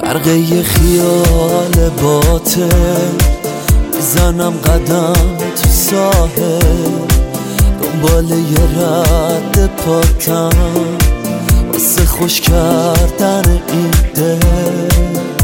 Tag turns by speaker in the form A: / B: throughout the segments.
A: غرقه یه خیال باطل، میزنم قدم تو ساحل، دنبال یه رد پاتم واسه خوش کردن این دل.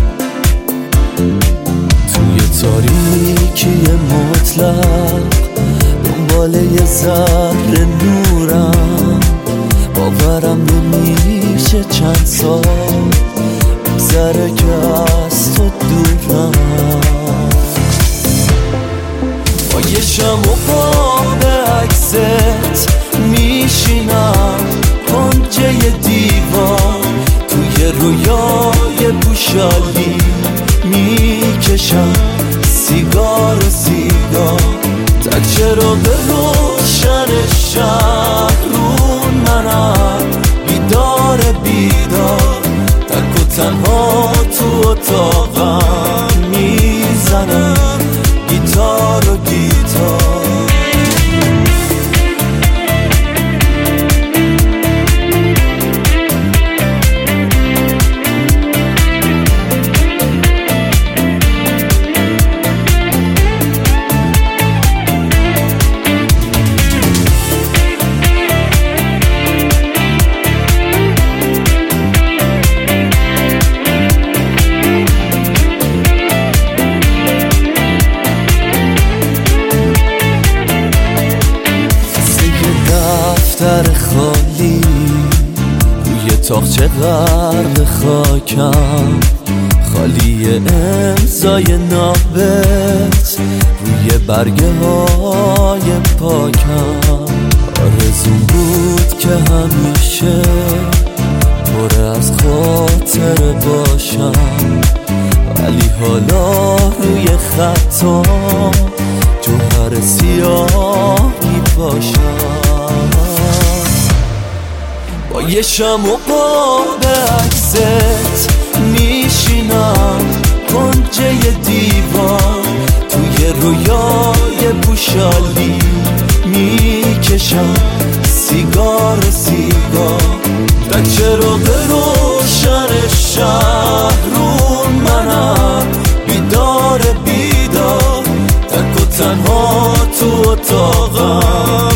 A: توی تاریکی مطلق دنبال یه ذره نورم، باورم نمیشه چند سال بگذره که از تو دورم. با یه شم و باب عکست میشینم کنجه دیوار، توی رویای پوشالی میکشم سیگار و سیگار، تک چراغ روشن شهر رو منم بیدار بیدار، تک و تنها تو اتاقم میزنم گیتار و گیتار. دفتر خالی روی تاقچه غرق خاکم، خالی امضای نامت روی برگه های پاکم. آرزوم بود که همیشه پر از خاطر باشم، ولی حالا روی خطام جوهر سیاهی باشم. با یه شم و باب عکست میشینم کنجه دیوار، توی رویای پوشالی میکشم سیگار سیگار، تک چراغ روشن شهر رو منم بیدار بیدار، تک و تنها تو اتاقم